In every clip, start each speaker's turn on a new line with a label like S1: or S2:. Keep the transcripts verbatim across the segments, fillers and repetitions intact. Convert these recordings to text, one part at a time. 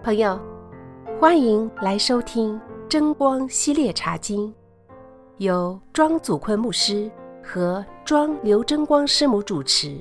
S1: 朋友，欢迎来收听真光系列茶经，由庄祖坤牧师和庄刘真光师母主持。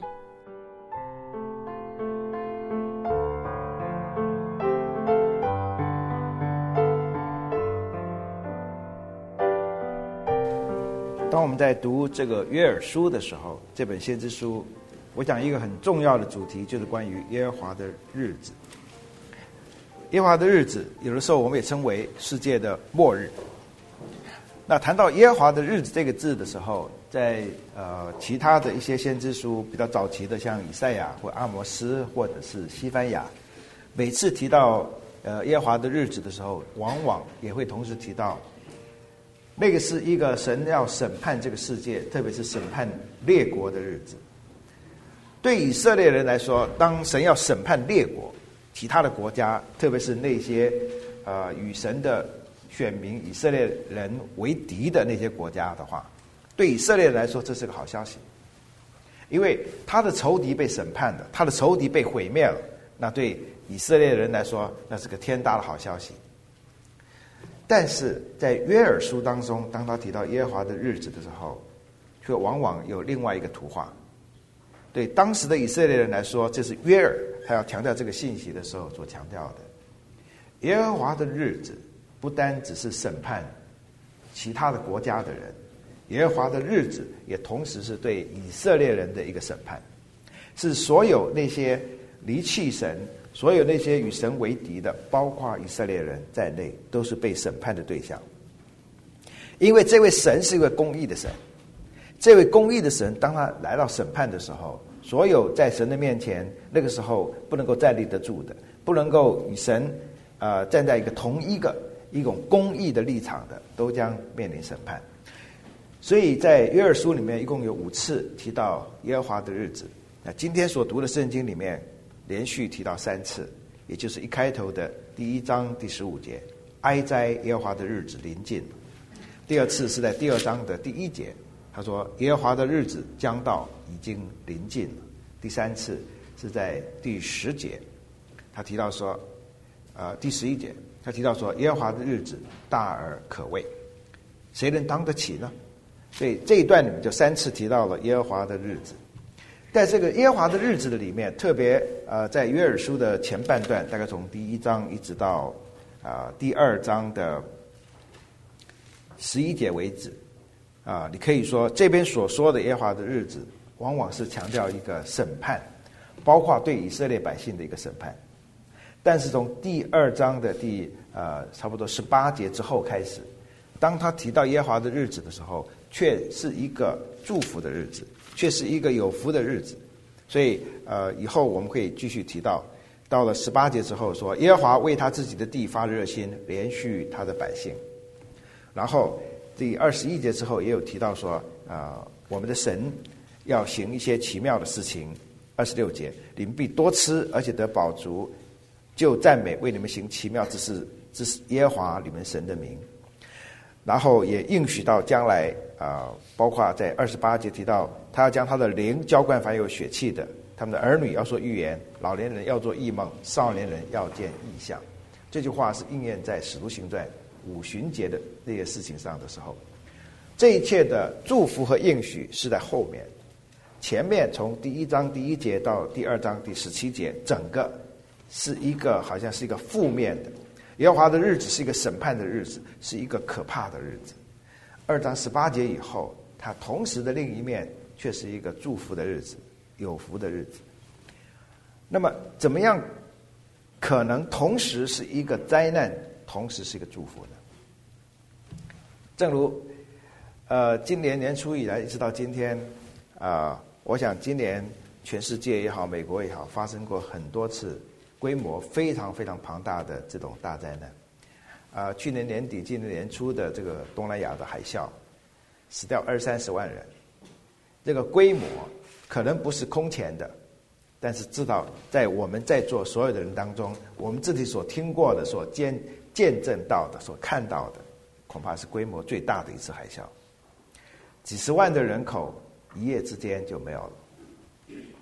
S2: 当我们在读这个约珥书的时候，这本先知书，我讲一个很重要的主题，就是关于耶和华的日子。耶和华的日子，有的时候我们也称为世界的末日。那谈到耶和华的日子这个字的时候，在呃其他的一些先知书比较早期的，像以赛亚或阿摩斯或者是西番雅，每次提到呃耶和华的日子的时候，往往也会同时提到那个是一个神要审判这个世界，特别是审判列国的日子。对以色列人来说，当神要审判列国，其他的国家，特别是那些呃与神的选民以色列人为敌的那些国家的话，对以色列人来说这是个好消息，因为他的仇敌被审判了，他的仇敌被毁灭了，那对以色列人来说那是个天大的好消息。但是在约珥书当中，当他提到耶和华的日子的时候，却往往有另外一个图画。对当时的以色列人来说，这是约珥他要强调这个信息的时候所强调的。耶和华的日子不单只是审判其他的国家的人，耶和华的日子也同时是对以色列人的一个审判，是所有那些离弃神，所有那些与神为敌的，包括以色列人在内，都是被审判的对象。因为这位神是一位公义的神，这位公义的神当他来到审判的时候，所有在神的面前那个时候不能够站立得住的，不能够与神呃站在一个同一个一种公义的立场的，都将面临审判。所以在约珥书里面一共有五次提到耶和华的日子，那今天所读的圣经里面连续提到三次，也就是一开头的第一章第十五节，哀哉耶和华的日子临近。第二次是在第二章的第一节，他说耶和华的日子将到，已经临近了。第三次是在第十节，他提到说呃，第十一节他提到说耶和华的日子大而可畏，谁能当得起呢？所以这一段里面就三次提到了耶和华的日子。在这个耶和华的日子的里面，特别呃，在约珥书的前半段，大概从第一章一直到啊、呃、第二章的十一节为止啊、呃，你可以说这边所说的耶和华的日子，往往是强调一个审判，包括对以色列百姓的一个审判。但是从第二章的第呃差不多十八节之后开始，当他提到耶和华的日子的时候，却是一个祝福的日子，却是一个有福的日子。所以呃，以后我们可以继续提到，到了十八节之后说，耶和华为他自己的地发热心，连续他的百姓。然后第二十一节之后也有提到说，呃，我们的神要行一些奇妙的事情。二十六节，你们必多吃，而且得饱足，就赞美为你们行奇妙之事之耶和华你们神的名。然后也应许到将来啊、呃，包括在二十八节提到，他要将他的灵浇灌凡有血气的，他们的儿女要说预言，老年人要做异梦，少年人要见异象。这句话是应验在使徒行传五旬节的这些事情上的时候。这一切的祝福和应许是在后面，前面从第一章第一节到第二章第十七节，整个是一个好像是一个负面的。耶和华的日子是一个审判的日子，是一个可怕的日子。二章十八节以后，它同时的另一面却是一个祝福的日子，有福的日子。那么怎么样可能同时是一个灾难，同时是一个祝福呢？正如呃今年年初以来一直到今天啊、呃，我想今年全世界也好，美国也好，发生过很多次规模非常非常庞大的这种大灾难。啊、呃，去年年底、今年年初的这个东南亚的海啸，死掉二三十万人，这个规模可能不是空前的，但是知道在我们在座所有的人当中，我们自己所听过的、所见见证到的、所看到的，恐怕是规模最大的一次海啸。几十万的人口一夜之间就没有了。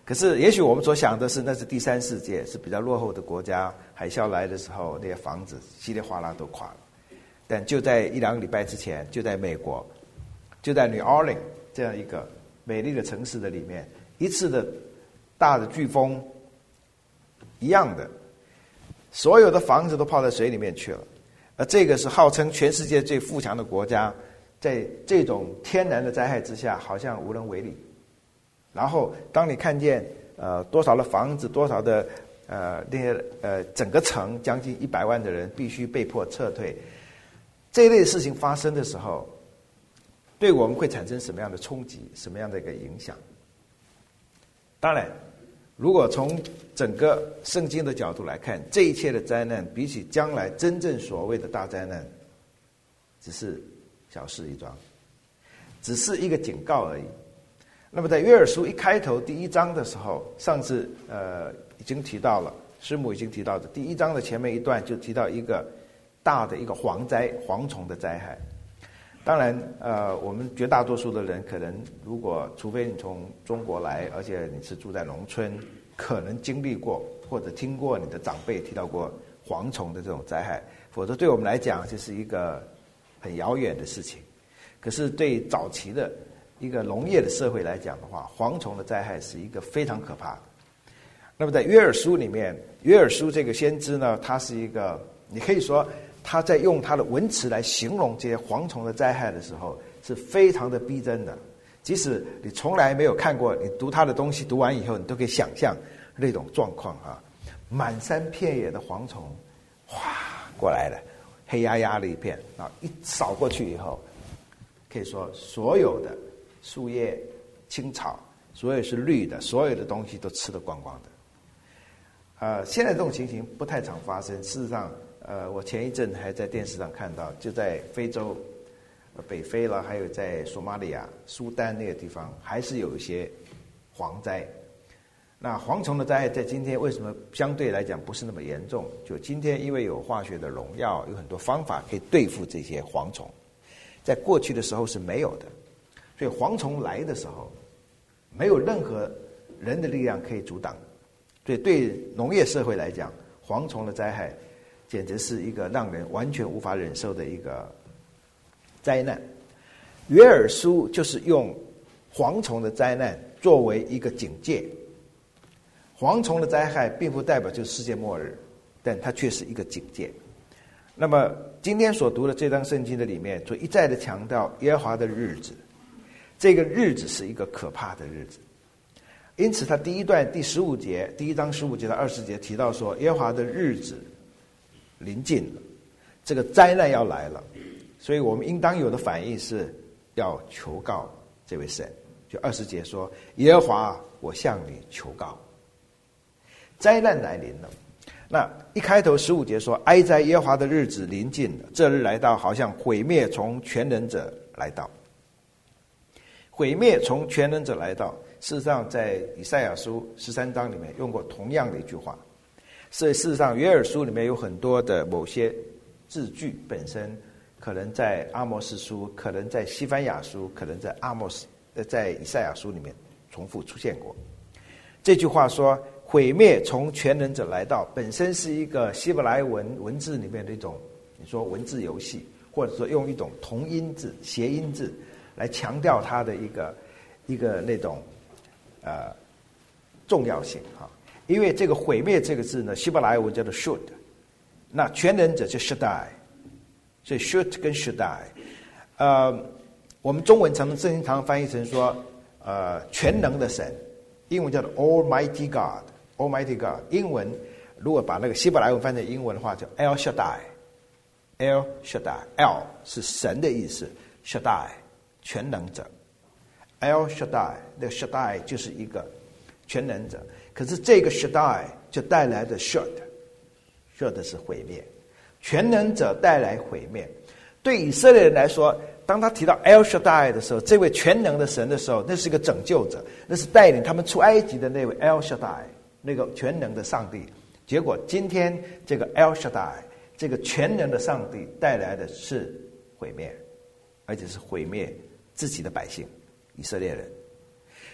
S2: 可是也许我们所想的是那是第三世界，是比较落后的国家，海啸来的时候那些房子稀里哗啦都垮了。但就在一两个礼拜之前，就在美国，就在 New Orleans 这样一个美丽的城市的里面，一次的大的飓风一样的，所有的房子都泡在水里面去了。而这个是号称全世界最富强的国家，在这种天然的灾害之下好像无能为力。然后当你看见呃多少的房子，多少的呃那些呃整个城将近一百万的人必须被迫撤退，这一类的事情发生的时候，对我们会产生什么样的冲击，什么样的一个影响？当然，如果从整个圣经的角度来看，这一切的灾难比起将来真正所谓的大灾难，只是小事一桩，只是一个警告而已。那么在约珥书一开头第一章的时候，上次呃已经提到了，师母已经提到的，第一章的前面一段就提到一个大的一个蝗灾、蝗虫的灾害。当然，呃，我们绝大多数的人可能，如果除非你从中国来，而且你是住在农村，可能经历过或者听过你的长辈提到过蝗虫的这种灾害，否则对我们来讲，这是一个很遥远的事情。可是对早期的一个农业的社会来讲的话，蝗虫的灾害是一个非常可怕的。那么在约珥书里面，约珥书这个先知呢，他是一个，你可以说他在用他的文词来形容这些蝗虫的灾害的时候，是非常的逼真的。即使你从来没有看过，你读他的东西，读完以后，你都可以想象那种状况啊，满山遍野的蝗虫，哗过来了，黑压压的一片啊，一扫过去以后，可以说所有的树叶、青草，所有是绿的，所有的东西都吃得光光的。呃，现在这种情形不太常发生。事实上，呃，我前一阵还在电视上看到，就在非洲、呃、北非了，还有在索马里亚、苏丹那个地方，还是有一些蝗灾。那蝗虫的灾害在今天为什么相对来讲不是那么严重？就今天因为有化学的农药，有很多方法可以对付这些蝗虫，在过去的时候是没有的。所以蝗虫来的时候，没有任何人的力量可以阻挡。所以对农业社会来讲，蝗虫的灾害简直是一个让人完全无法忍受的一个灾难。约珥书就是用蝗虫的灾难作为一个警戒。蝗虫的灾害并不代表就是世界末日，但它却是一个警戒。那么今天所读的这章圣经的里面，就一再的强调耶和华的日子，这个日子是一个可怕的日子。因此他第一段第十五节，第一章十五节到二十节提到说，耶和华的日子临近了，这个灾难要来了，所以我们应当有的反应是要求告这位神。就二十节说，耶和华，我向你求告，灾难来临了。那一开头十五节说，哀哉耶和华的日子临近了，这日来到，好像毁灭从全能者来到。毁灭从全能者来到，事实上在以赛亚书十三章里面用过同样的一句话。所以事实上约珥书里面有很多的某些字句本身可能在阿摩司书，可能在西番雅书，可能在阿摩斯呃在以赛亚书里面重复出现过。这句话说毁灭从全能者来到，本身是一个希伯来文文字里面的一种，你说文字游戏，或者说用一种同音字、谐音字来强调它的一个一个那种呃重要性哈。因为这个毁灭这个字呢，希伯来文叫做 should， 那全能者就 shaddai， 所以 should 跟 shaddai， 呃，我们中文常常经常翻译成说呃全能的神，英文叫做 Almighty God，Almighty God， 英文如果把那个希伯来文翻成英文的话，叫 El Shaddai，El Shaddai，El 是神的意思 ，Shaddai 全能者 ，El Shaddai， 那个 Shaddai 就是一个全能者。可是这个 Shaddai 就带来的 Shud，Shud 是毁灭，全能者带来毁灭。对以色列人来说，当他提到 El Shaddai 的时候，这位全能的神的时候，那是一个拯救者，那是带领他们出埃及的那位 El Shaddai， 那个全能的上帝。结果今天这个 El Shaddai， 这个全能的上帝带来的是毁灭，而且是毁灭自己的百姓以色列人。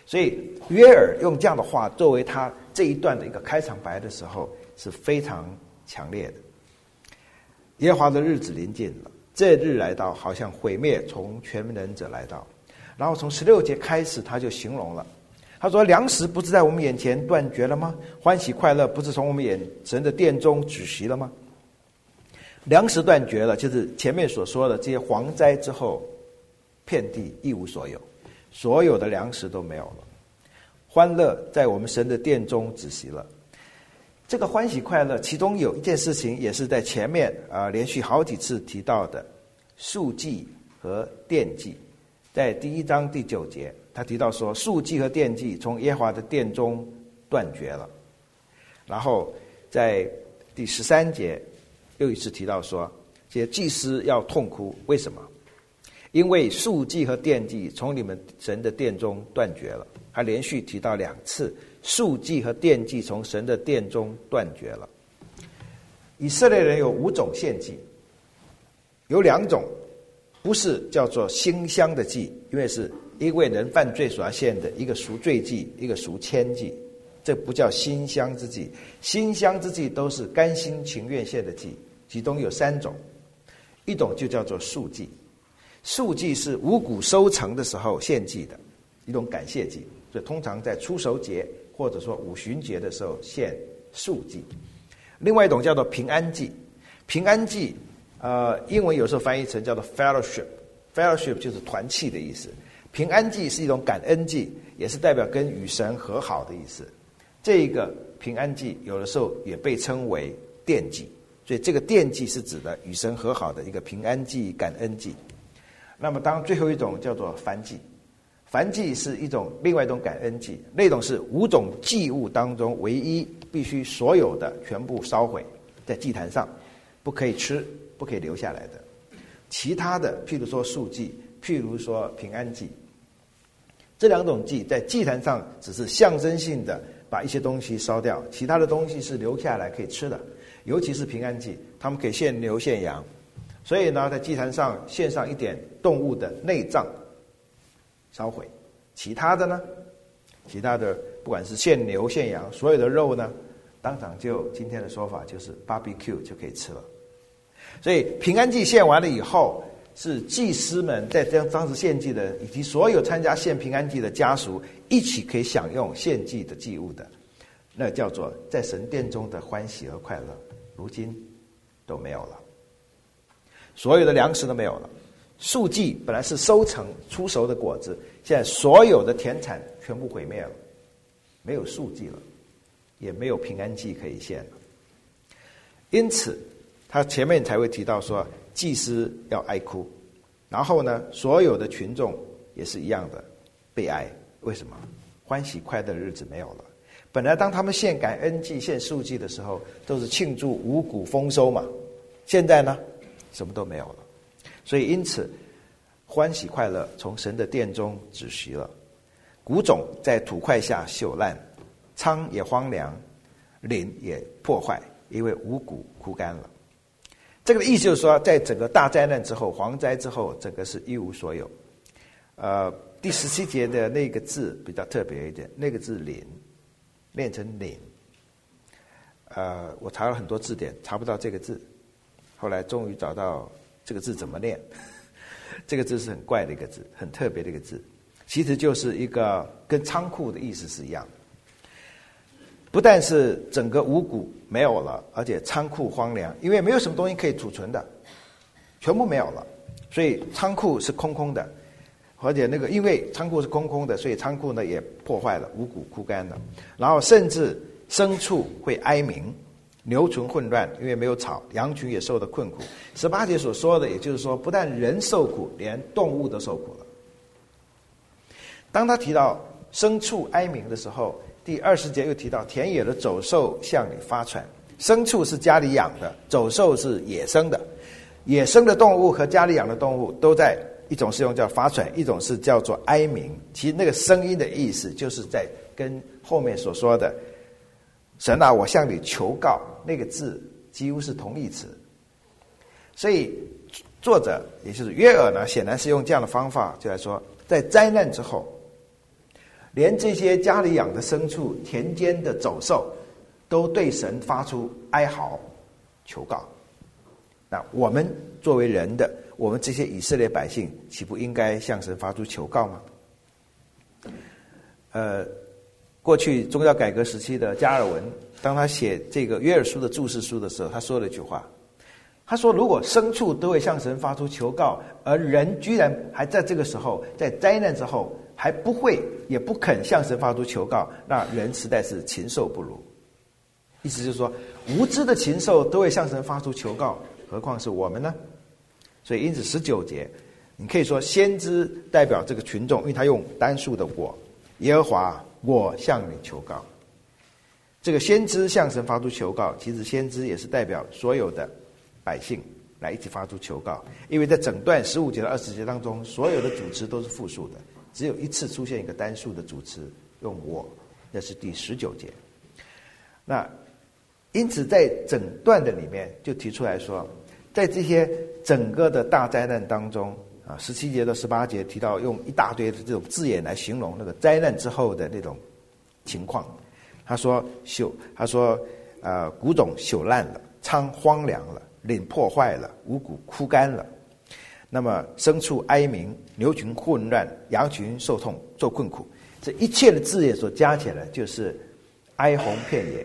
S2: 所以约珥用这样的话作为他这一段的一个开场白的时候是非常强烈的。耶和华的日子临近了，这日来到，好像毁灭从全能者来到。然后从十六节开始他就形容了，他说粮食不是在我们眼前断绝了吗？欢喜快乐不是从我们眼神的殿中止息了吗？粮食断绝了，就是前面所说的这些蝗灾之后，遍地一无所有，所有的粮食都没有了。欢乐在我们神的殿中止息了。这个欢喜快乐，其中有一件事情也是在前面啊、呃、连续好几次提到的，束祭和奠祭。在第一章第九节，他提到说，束祭和奠祭从耶和华的殿中断绝了。然后在第十三节又一次提到说，这些祭司要痛哭，为什么？因为束祭和奠祭从你们神的殿中断绝了。他连续提到两次，束祭和奠祭从神的殿中断绝了。以色列人有五种献祭，有两种不是叫做馨香的祭，因为是因为人犯罪所要献的，一个赎罪祭，一个赎愆祭，这不叫馨香之祭。馨香之祭都是甘心情愿献的祭，其中有三种，一种就叫做束祭。束祭是五谷收成的时候献祭的一种感谢祭，所以通常在初熟节或者说五旬节的时候献束祭。另外一种叫做平安祭，平安祭呃，英文有时候翻译成叫做 fellowship， fellowship 就是团契的意思。平安祭是一种感恩祭，也是代表跟与神和好的意思。这个平安祭有的时候也被称为奠祭，所以这个奠祭是指的与神和好的一个平安祭、感恩祭。那么当最后一种叫做燔祭，燔祭是一种另外一种感恩祭，那种是五种祭物当中唯一必须所有的全部烧毁在祭坛上，不可以吃，不可以留下来的。其他的譬如说束祭，譬如说平安祭，这两种祭在祭坛上只是象征性的把一些东西烧掉，其他的东西是留下来可以吃的。尤其是平安祭，他们可以献牛献羊，所以呢在祭坛上献上一点动物的内脏烧毁，其他的呢其他的不管是献牛献羊，所有的肉呢当场就今天的说法就是 barbecue 就可以吃了。所以平安祭献完了以后，是祭司们在当时献祭的以及所有参加献平安祭的家属一起可以享用献祭的祭物的，那叫做在神殿中的欢喜和快乐，如今都没有了，所有的粮食都没有了。束祭本来是收成出熟的果子，现在所有的田产全部毁灭了，没有束祭了，也没有平安祭可以献了。因此他前面才会提到说祭司要哀哭，然后呢所有的群众也是一样的悲哀。为什么？欢喜快乐的日子没有了。本来当他们献感恩祭献束祭的时候都是庆祝五谷丰收嘛，现在呢什么都没有了。所以因此欢喜快乐从神的殿中止息了，谷种在土块下朽烂，仓也荒凉，林也破坏，因为五谷枯干了。这个意思就是说，在整个大灾难之后，蝗灾之后，整个是一无所有。呃，第十七节的那个字比较特别一点，那个字林，念成林。呃，我查了很多字典，查不到这个字，后来终于找到这个字怎么念。这个字是很怪的一个字，很特别的一个字，其实就是一个跟仓库的意思是一样的。不但是整个五谷没有了，而且仓库荒凉，因为没有什么东西可以储存的，全部没有了，所以仓库是空空的。而且那个因为仓库是空空的，所以仓库呢也破坏了，五谷枯干了。然后甚至牲畜会哀鸣，牛群混乱，因为没有草，羊群也受到困苦。十八节所说的，也就是说，不但人受苦，连动物都受苦了。当他提到牲畜哀鸣的时候，第二十节又提到田野的走兽向你发喘。牲畜是家里养的，走兽是野生的。野生的动物和家里养的动物都在，一种是用叫发喘，一种是叫做哀鸣。其实那个声音的意思就是在跟后面所说的神啊我向你求告那个字几乎是同义词。所以作者也就是约珥呢，显然是用这样的方法就来说，在灾难之后连这些家里养的牲畜、田间的走兽，都对神发出哀嚎、求告。那我们作为人的，我们这些以色列百姓，岂不应该向神发出求告吗？呃，过去宗教改革时期的加尔文，当他写这个约珥书的注释书的时候，他说了一句话，他说如果牲畜都会向神发出求告，而人居然还在这个时候，在灾难之后还不会也不肯向神发出求告，那人实在是禽兽不如。意思就是说，无知的禽兽都会向神发出求告，何况是我们呢？所以因此十九节你可以说先知代表这个群众，因为他用单数的我，耶和华，我向你求告。这个先知向神发出求告，其实先知也是代表所有的百姓来一起发出求告，因为在整段十五节到二十节当中，所有的主词都是复数的，只有一次出现一个单数的主词，用我，那是第十九节。那因此在整段的里面就提出来说，在这些整个的大灾难当中啊，十七节到十八节提到用一大堆的这种字眼来形容那个灾难之后的那种情况。他说朽，他说呃，谷种朽烂了，仓荒凉了，岭破坏了，五谷枯干了。那么牲畜哀鸣，牛群混乱，羊群受痛受困苦，这一切的字眼所加起来就是哀鸿遍野。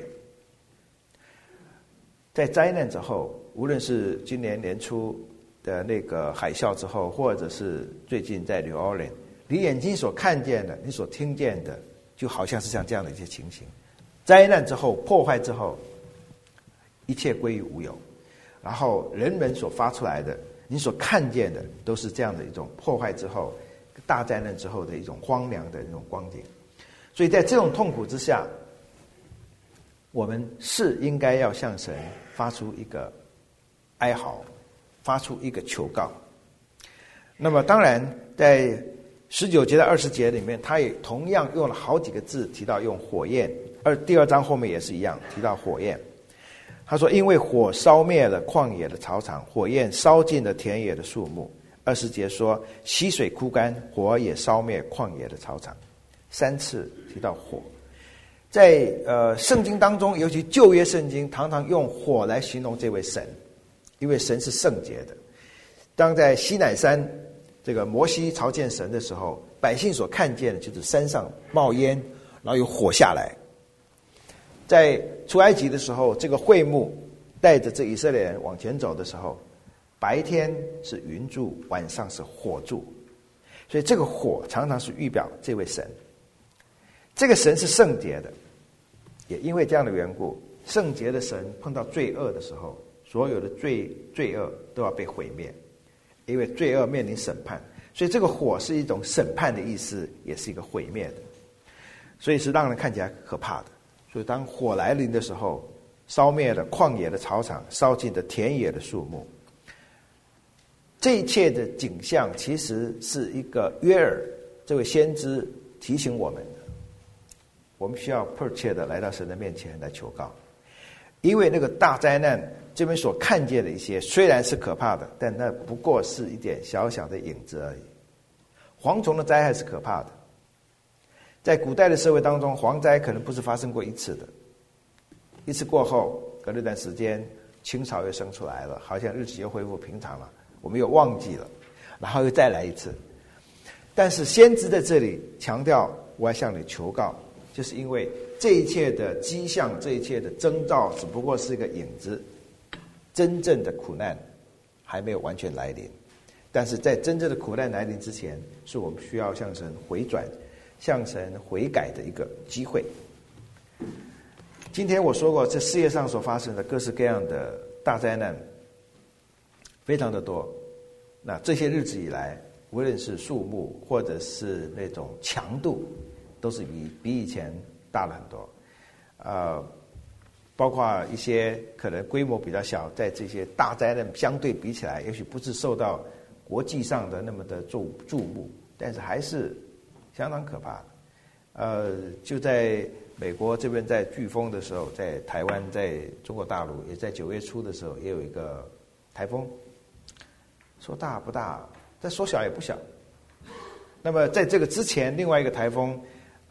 S2: 在灾难之后，无论是今年年初的那个海啸之后，或者是最近在 New Orleans， 你眼睛所看见的，你所听见的，就好像是像这样的一些情形。灾难之后，破坏之后，一切归于无有，然后人们所发出来的，你所看见的，都是这样的一种破坏之后，大灾难之后的一种荒凉的那种光景。所以在这种痛苦之下，我们是应该要向神发出一个哀嚎，发出一个求告。那么当然在十九节到二十节里面，他也同样用了好几个字提到用火焰，而第二章后面也是一样提到火焰。他说因为火烧灭了旷野的草场，火焰烧尽了田野的树木。二十节说溪水枯干，火也烧灭旷野的草场。三次提到火。在呃圣经当中，尤其旧约圣经常常用火来形容这位神，因为神是圣洁的。当在西乃山这个摩西朝见神的时候，百姓所看见的就是山上冒烟，然后有火下来。在出埃及的时候，这个会幕带着这以色列人往前走的时候，白天是云柱，晚上是火柱，所以这个火常常是预表这位神。这个神是圣洁的，也因为这样的缘故，圣洁的神碰到罪恶的时候，所有的罪罪恶都要被毁灭，因为罪恶面临审判，所以这个火是一种审判的意思，也是一个毁灭的，所以是让人看起来可怕的。所以当火来临的时候，烧灭了旷野的草场，烧尽了田野的树木。这一切的景象其实是一个约珥这位先知提醒我们的，我们需要迫切的来到神的面前来求告。因为那个大灾难这边所看见的一些虽然是可怕的，但那不过是一点小小的影子而已。蝗虫的灾害是可怕的，在古代的社会当中，蝗灾可能不是发生过一次的，一次过后隔了一段时间，青草又生出来了，好像日子又恢复平常了，我们又忘记了，然后又再来一次。但是先知在这里强调，我要向你求告，就是因为这一切的迹象，这一切的征兆只不过是一个影子，真正的苦难还没有完全来临。但是在真正的苦难来临之前，是我们需要向神回转，向神悔改的一个机会。今天我说过，这世界上所发生的各式各样的大灾难非常的多，那这些日子以来，无论是数目或者是那种强度，都是比比以前大了很多。呃，包括一些可能规模比较小，在这些大灾难相对比起来，也许不是受到国际上的那么的注注目，但是还是相当可怕的。呃，就在美国这边在飓风的时候，在台湾，在中国大陆也在九月初的时候也有一个台风，说大不大，但说小也不小。那么在这个之前，另外一个台风，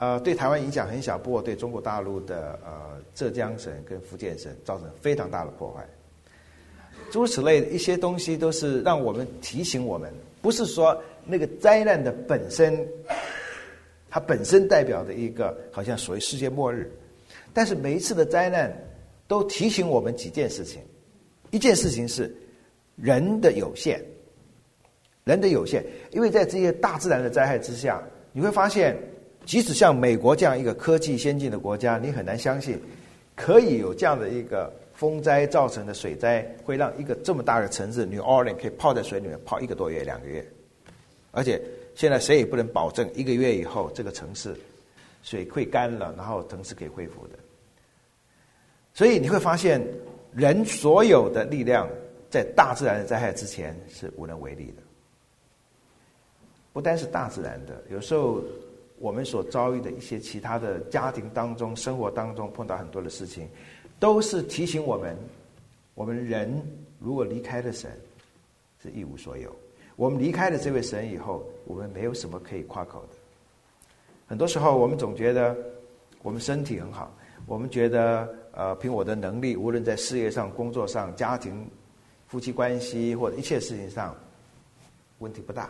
S2: 呃，对台湾影响很小，不过对中国大陆的呃浙江省跟福建省造成非常大的破坏。诸如此类的一些东西，都是让我们提醒我们，不是说那个灾难的本身，它本身代表的一个好像所谓世界末日，但是每一次的灾难都提醒我们几件事情。一件事情是人的有限，人的有限，因为在这些大自然的灾害之下，你会发现，即使像美国这样一个科技先进的国家，你很难相信可以有这样的一个风灾造成的水灾，会让一个这么大的城市 New Orleans 可以泡在水里面泡一个多月、两个月，而且现在谁也不能保证一个月以后这个城市水溃干了，然后城市可以恢复的。所以你会发现，人所有的力量在大自然的灾害之前是无能为力的。不单是大自然的，有时候我们所遭遇的一些其他的家庭当中、生活当中碰到很多的事情，都是提醒我们，我们人如果离开了神，是一无所有。我们离开了这位神以后，我们没有什么可以夸口的。很多时候我们总觉得我们身体很好，我们觉得呃，凭我的能力，无论在事业上、工作上、家庭、夫妻关系或者一切事情上，问题不大。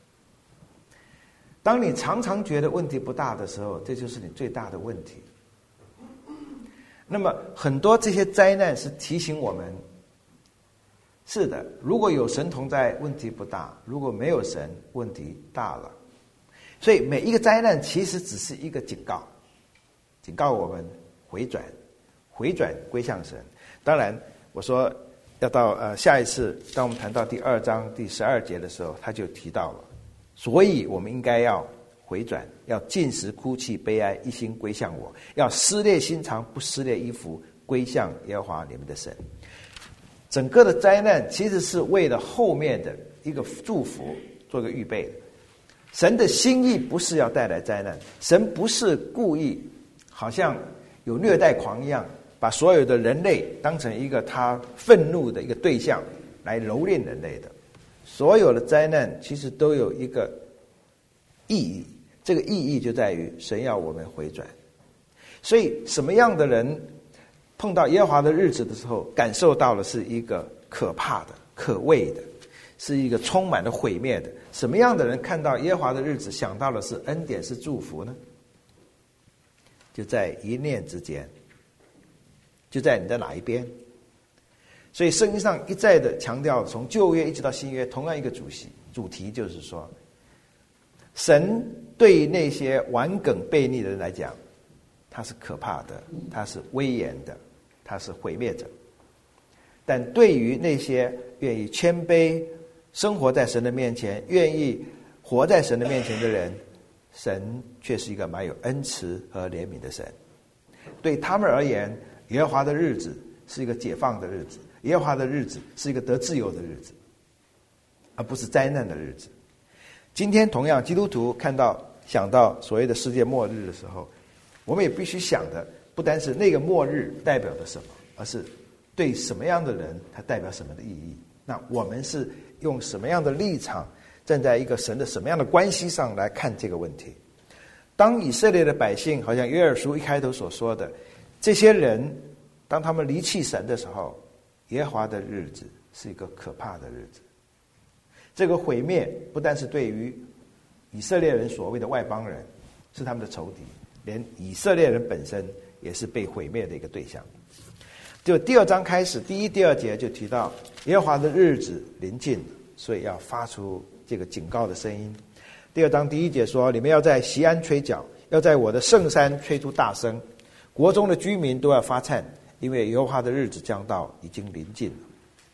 S2: 当你常常觉得问题不大的时候，这就是你最大的问题。那么很多这些灾难是提醒我们，是的，如果有神同在，问题不大；如果没有神，问题大了。所以每一个灾难其实只是一个警告，警告我们回转，回转归向神。当然，我说要到呃下一次，当我们谈到第二章第十二节的时候，他就提到了。所以我们应该要回转，要禁食哭泣悲哀，一心归向我，要撕裂心肠，不撕裂衣服，归向耶和华你们的神。整个的灾难其实是为了后面的一个祝福做个预备的。神的心意不是要带来灾难，神不是故意好像有虐待狂一样，把所有的人类当成一个他愤怒的一个对象来蹂躏人类的。所有的灾难其实都有一个意义，这个意义就在于神要我们回转。所以什么样的人碰到耶和华的日子的时候，感受到的是一个可怕的、可畏的，是一个充满了毁灭的。什么样的人看到耶和华的日子，想到的是恩典、是祝福呢？就在一念之间，就在你在哪一边。所以圣经上一再的强调，从旧约一直到新约，同样一个主题，主题就是说，神对那些顽梗悖逆的人来讲，他是可怕的，他是威严的，他是毁灭者。但对于那些愿意谦卑、生活在神的面前、愿意活在神的面前的人，神却是一个蛮有恩慈和怜悯的神。对他们而言，耶和华的日子是一个解放的日子，耶和华的日子是一个得自由的日子，而不是灾难的日子。今天同样，基督徒看到想到所谓的世界末日的时候，我们也必须想的不单是那个末日代表的什么，而是对什么样的人它代表什么的意义。那我们是用什么样的立场，站在一个神的什么样的关系上来看这个问题。当以色列的百姓，好像约珥书一开头所说的，这些人当他们离弃神的时候，耶和华的日子是一个可怕的日子。这个毁灭不但是对于以色列人所谓的外邦人是他们的仇敌，连以色列人本身也是被毁灭的一个对象。就第二章开始，第一、第二节就提到耶和华的日子临近，所以要发出这个警告的声音。第二章第一节说，你们要在锡安吹角，要在我的圣山吹出大声，国中的居民都要发颤，因为耶和华的日子将到，已经临近了。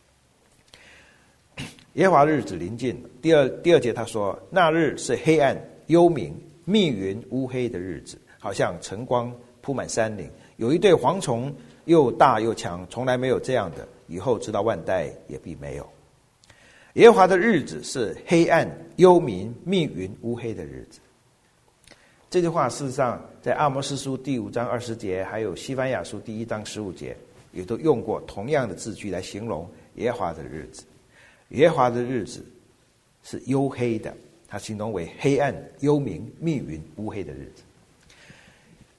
S2: 耶和华日子临近了。第二第二节他说，那日是黑暗、幽冥、密云、乌黑的日子，好像晨光铺满山岭，有一对蝗虫，又大又强，从来没有这样的，以后直到万代也必没有。耶和华的日子是黑暗、幽冥、密云、乌黑的日子。这句话事实上在阿摩司书第五章二十节，还有西番雅书第一章十五节，也都用过同样的字句来形容耶和华的日子。耶和华的日子是黝黑的，它形容为黑暗、幽冥、密云、乌黑的日子。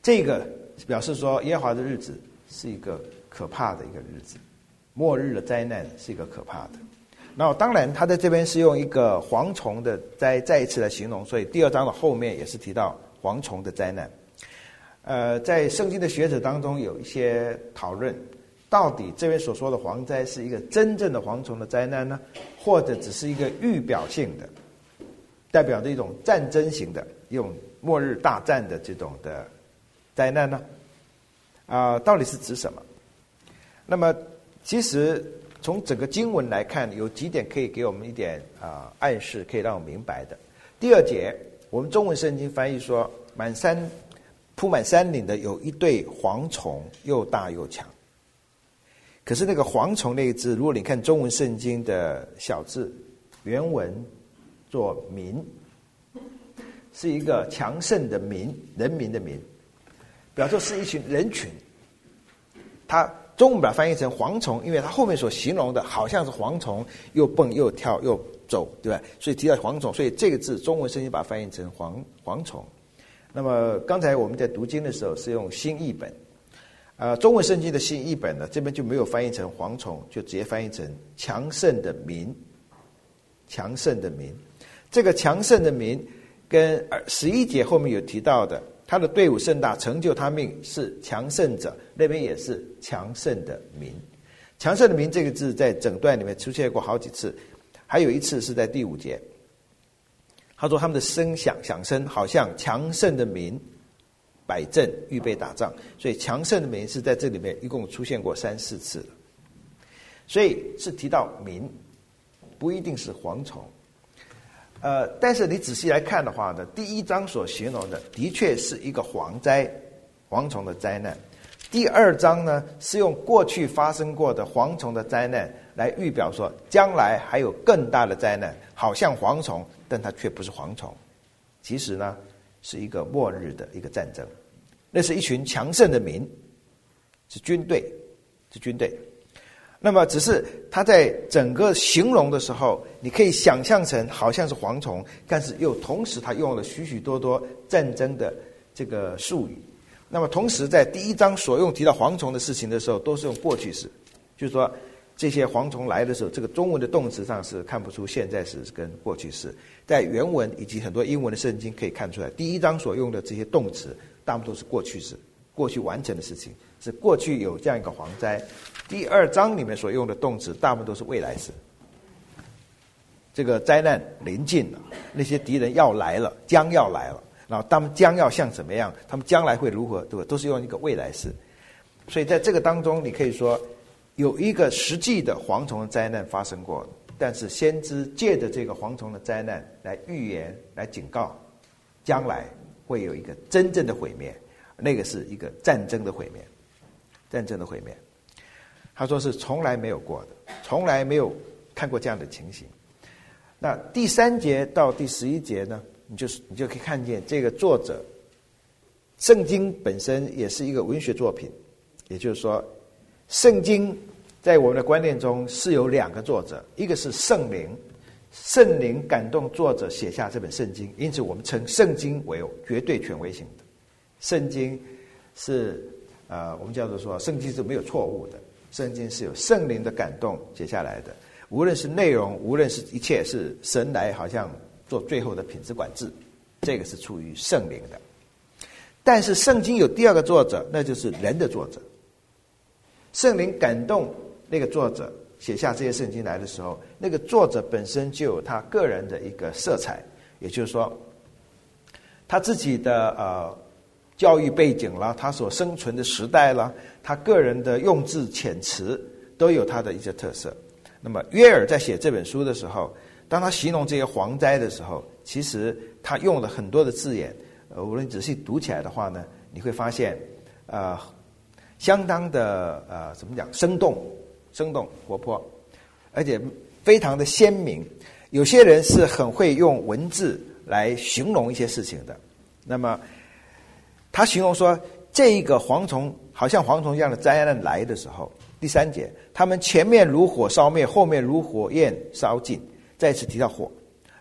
S2: 这个表示说耶和华的日子是一个可怕的一个日子，末日的灾难是一个可怕的。然后当然他在这边是用一个蝗虫的灾再一次来形容，所以第二章的后面也是提到蝗虫的灾难。呃，在圣经的学者当中有一些讨论，到底这边所说的蝗灾是一个真正的蝗虫的灾难呢，或者只是一个预表性的，代表着一种战争型的一种末日大战的这种的灾难呢？啊、呃，到底是指什么？那么其实从整个经文来看，有几点可以给我们一点啊、呃、暗示，可以让我们明白的。第二节，我们中文圣经翻译说，满山铺满山岭的有一对蝗虫，又大又强。可是那个蝗虫那个字，如果你看中文圣经的小字，原文做民，是一个强盛的民，人民的民，表示是一群人群。它中文把它翻译成蝗虫，因为它后面所形容的好像是蝗虫，又蹦又跳又走，对吧？所以提到蝗虫，所以这个字中文圣经把它翻译成蝗蝗虫。那么刚才我们在读经的时候是用新译本，呃，中文圣经的新译本呢，这边就没有翻译成蝗虫，就直接翻译成强盛的民。强盛的民，这个强盛的民跟十一节后面有提到的，他的队伍甚大，成就他命是强盛者，那边也是强盛的民。强盛的民这个字在整段里面出现过好几次，还有一次是在第五节，他说他们的声响响声好像强盛的民摆阵预备打仗，所以强盛的民是在这里面一共出现过三四次了，所以是提到民，不一定是蝗虫。呃，但是你仔细来看的话呢，第一章所形容的的确是一个蝗灾，蝗虫的灾难。第二章呢，是用过去发生过的蝗虫的灾难来预表说，将来还有更大的灾难，好像蝗虫，但它却不是蝗虫，其实呢，是一个末日的一个战争。那是一群强盛的民，是军队，是军队。那么只是他在整个形容的时候，你可以想象成好像是蝗虫，但是又同时他用了许许多多战争的这个术语。那么同时在第一章所用提到蝗虫的事情的时候，都是用过去式，就是说这些蝗虫来的时候，这个中文的动词上是看不出现在时跟过去式，在原文以及很多英文的圣经可以看出来，第一章所用的这些动词大部分都是过去式，过去完成的事情，是过去有这样一个蝗灾。第二章里面所用的动词大部分都是未来式，这个灾难临近了，那些敌人要来了，将要来了，然后他们将要像怎么样，他们将来会如何，对吧？都是用一个未来式。所以在这个当中，你可以说有一个实际的蝗虫的灾难发生过，但是先知借着这个蝗虫的灾难来预言，来警告将来会有一个真正的毁灭，那个是一个战争的毁灭，战争的毁灭。他说是从来没有过的，从来没有看过这样的情形。那第三节到第十一节呢，你就你就可以看见这个作者，圣经本身也是一个文学作品，也就是说，圣经在我们的观念中是有两个作者，一个是圣灵，圣灵感动作者写下这本圣经，因此我们称圣经为绝对权威性的。圣经是呃，我们叫做说，圣经是没有错误的。圣经是有圣灵的感动写下来的，无论是内容，无论是一切，是神来好像做最后的品质管制，这个是出于圣灵的。但是圣经有第二个作者，那就是人的作者。圣灵感动那个作者写下这些圣经来的时候，那个作者本身就有他个人的一个色彩，也就是说，他自己的呃教育背景啦，他所生存的时代啦，他个人的用字遣词都有他的一些特色。那么约珥在写这本书的时候，当他形容这些蝗灾的时候，其实他用了很多的字眼，呃，无论仔细读起来的话呢，你会发现，呃，相当的呃，怎么讲，生动、生动、活泼，而且非常的鲜明。有些人是很会用文字来形容一些事情的。那么他形容说，这一个蝗虫好像蝗虫一样的灾难来的时候，第三节，他们前面如火烧灭，后面如火焰烧尽，再次提到火。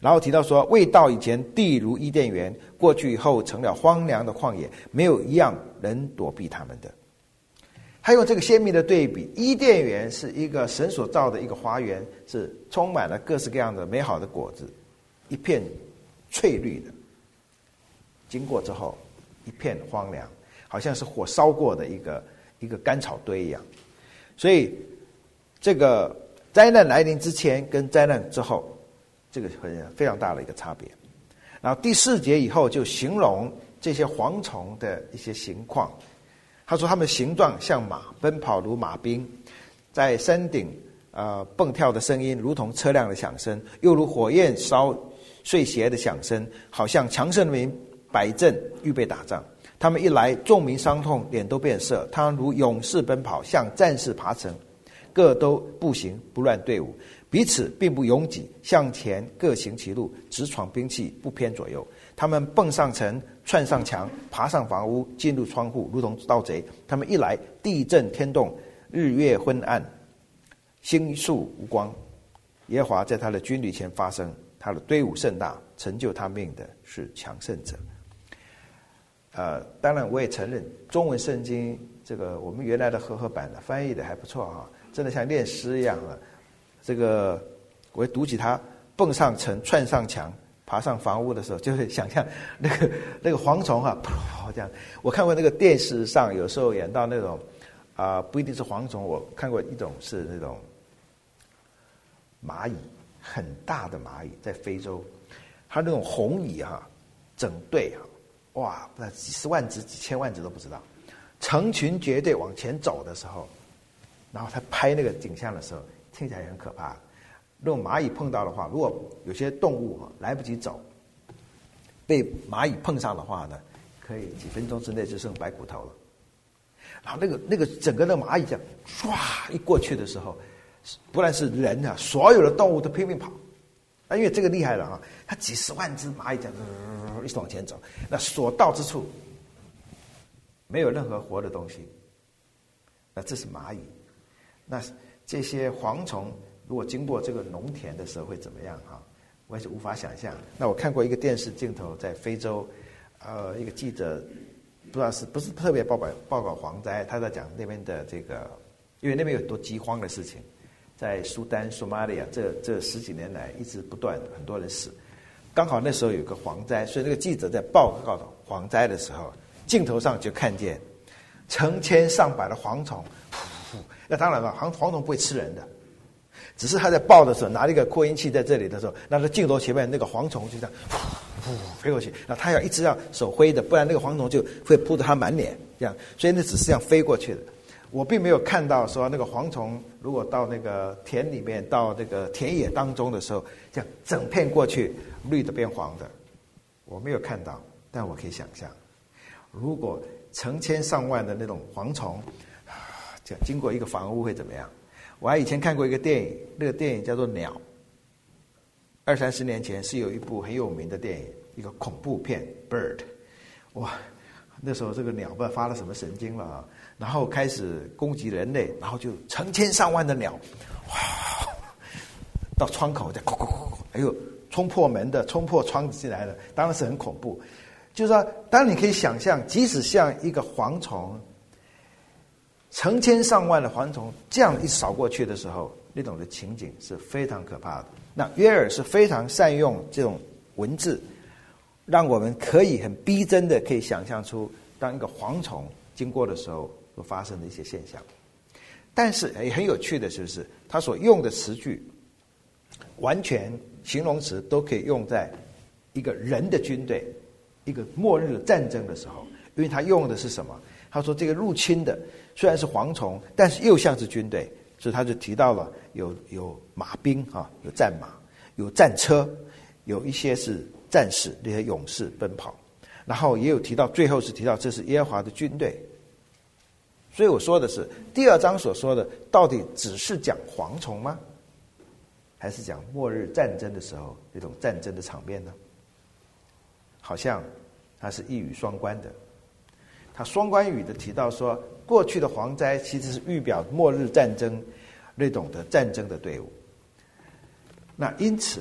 S2: 然后提到说，未到以前地如伊甸园，过去以后成了荒凉的旷野，没有一样能躲避他们的。还有这个鲜明的对比，伊甸园是一个神所造的一个花园，是充满了各式各样的美好的果子，一片翠绿的，经过之后一片荒凉，好像是火烧过的一个一个干草堆一样。所以这个灾难来临之前跟灾难之后，这个非常大的一个差别。然后第四节以后就形容这些蝗虫的一些情况，他说他们形状像马，奔跑如马兵，在山顶呃蹦跳的声音如同车辆的响声，又如火焰烧碎鞋的响声，好像强盛的民摆阵预备打仗。他们一来，众民伤痛，脸都变色，他们如勇士奔跑，像战士爬城，各都步行，不乱队伍，彼此并不拥挤，向前各行其路，直闯兵器，不偏左右。他们蹦上城，窜上墙，爬上房屋，进入窗户，如同盗贼。他们一来，地震天动，日月昏暗，星宿无光。耶和华在他的军旅前发声，他的队伍甚大，成就他命的是强盛者。呃，当然我也承认，中文圣经这个我们原来的和合版的翻译的还不错哈，真的像练诗一样的。这个我读起它，蹦上城，窜上墙，爬上房屋的时候，就会想象那个那个蝗虫啊，噗这样。我看过那个电视上有时候演到那种啊、呃，不一定是蝗虫，我看过一种是那种蚂蚁，很大的蚂蚁在非洲，它那种红蚁哈、啊，整队哈、啊。哇，那几十万只、几千万只都不知道，成群结队往前走的时候，然后他拍那个景象的时候，听起来也很可怕。那种蚂蚁碰到的话，如果有些动物哈来不及走，被蚂蚁碰上的话呢，可以几分钟之内就剩白骨头了。然后那个那个整个那个蚂蚁这样唰一过去的时候，不但是人啊，所有的动物都拼命跑。那因为这个厉害了啊，它几十万只蚂蚁这样一直往前走，那所到之处没有任何活的东西。那这是蚂蚁，那这些蝗虫如果经过这个农田的时候会怎么样哈？我也是无法想象。那我看过一个电视镜头，在非洲，呃，一个记者不知道是不是特别报告报告蝗灾，他在讲那边的这个，因为那边有很多饥荒的事情。在苏丹、索马利亚这这十几年来一直不断，很多人死。刚好那时候有个蝗灾，所以那个记者在报告蝗灾的时候，镜头上就看见成千上百的蝗虫。那当然了，蝗蝗虫不会吃人的，只是他在报的时候拿了一个扩音器在这里的时候，那个镜头前面那个蝗虫就这样飞过去，那他要一直要手挥的，不然那个蝗虫就会扑得他满脸这样，所以那只是这样飞过去的。我并没有看到说那个蝗虫如果到那个田里面，到这个田野当中的时候，这样整片过去绿的变黄的，我没有看到，但我可以想象，如果成千上万的那种蝗虫，这样经过一个房屋会怎么样？我还以前看过一个电影，那个电影叫做《鸟》，二三十年前是有一部很有名的电影，一个恐怖片《Bird》，哇，那时候这个鸟不知道发了什么神经了啊！然后开始攻击人类，然后就成千上万的鸟，哇，到窗口再咕咕咕咕，还有冲破门的、冲破窗子进来的，当然是很恐怖。就是说，当然你可以想象，即使像一个蝗虫，成千上万的蝗虫这样一扫过去的时候，那种的情景是非常可怕的。那约珥是非常善用这种文字，让我们可以很逼真的可以想象出，当一个蝗虫经过的时候所发生的一些现象。但是也很有趣的就是，他所用的词句，完全形容词都可以用在一个人的军队、一个末日战争的时候，因为他用的是什么？他说这个入侵的虽然是蝗虫，但是又像是军队，所以他就提到了有有马兵啊，有战马，有战车，有一些是战士，那些勇士奔跑，然后也有提到，最后是提到这是耶和华的军队。所以我说的是第二章所说的，到底只是讲蝗虫吗？还是讲末日战争的时候那种战争的场面呢？好像它是一语双关的。他双关语的提到说，过去的蝗灾其实是预表末日战争那种的战争的队伍。那因此，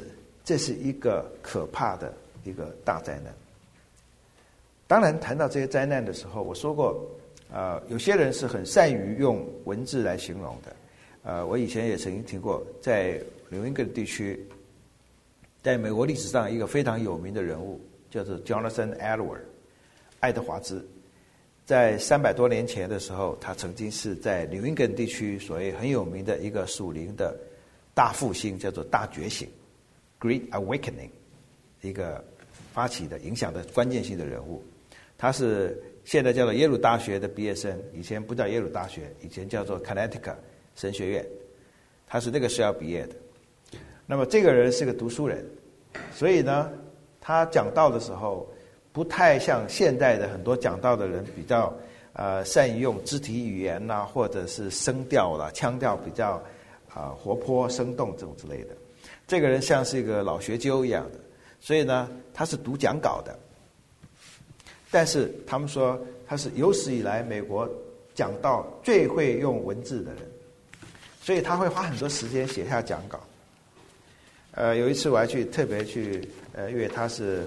S2: 这是一个可怕的一个大灾难。当然，谈到这些灾难的时候，我说过，呃，有些人是很善于用文字来形容的。呃，我以前也曾经听过，在纽英格兰地区，在美国历史上一个非常有名的人物叫做 Jonathan Edwards， 爱德华兹。在三百多年前的时候，他曾经是在纽英格兰地区所谓很有名的一个属灵的大复兴，叫做大觉醒 （Great Awakening）， 一个发起的、影响的关键性的人物。他是现在叫做耶鲁大学的毕业生，以前不叫耶鲁大学，以前叫做 Connecticut 神学院，他是那个学校毕业的。那么这个人是个读书人，所以呢，他讲道的时候不太像现代的很多讲道的人比较呃善于用肢体语言呐、啊，或者是声调啦、腔调比较啊、呃、活泼生动这种之类的。这个人像是一个老学究一样的，所以呢，他是读讲稿的。但是他们说他是有史以来美国讲道最会用文字的人，所以他会花很多时间写下讲稿。呃，有一次我还去特别去，呃，因为他是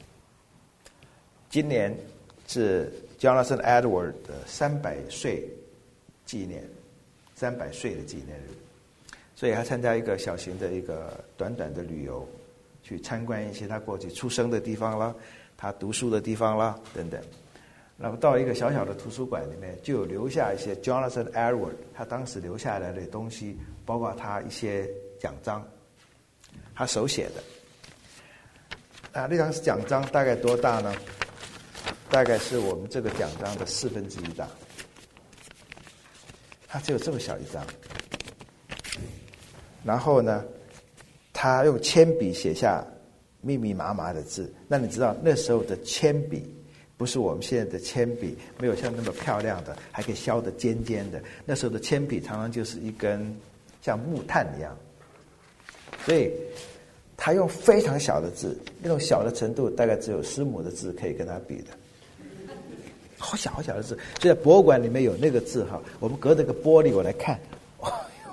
S2: 今年是 Jonathan Edwards 的三百岁纪念，三百岁的纪念日，所以他参加一个小型的一个短短的旅游，去参观一些他过去出生的地方啦。他读书的地方啦，等等。那么到一个小小的图书馆里面，就有留下一些 Jonathan Edwards 他当时留下来的东西，包括他一些奖章，他手写的。啊，那张奖章大概多大呢？大概是我们这个奖章的四分之一大。它只有这么小一张。然后呢，他用铅笔写下密密麻麻的字。那你知道那时候的铅笔不是我们现在的铅笔，没有像那么漂亮的，还可以削得尖尖的。那时候的铅笔常常就是一根像木炭一样，所以他用非常小的字，那种小的程度大概只有师母的字可以跟他比的，好小好小的字。所以在博物馆里面有那个字哈，我们隔着个玻璃我来看，哦，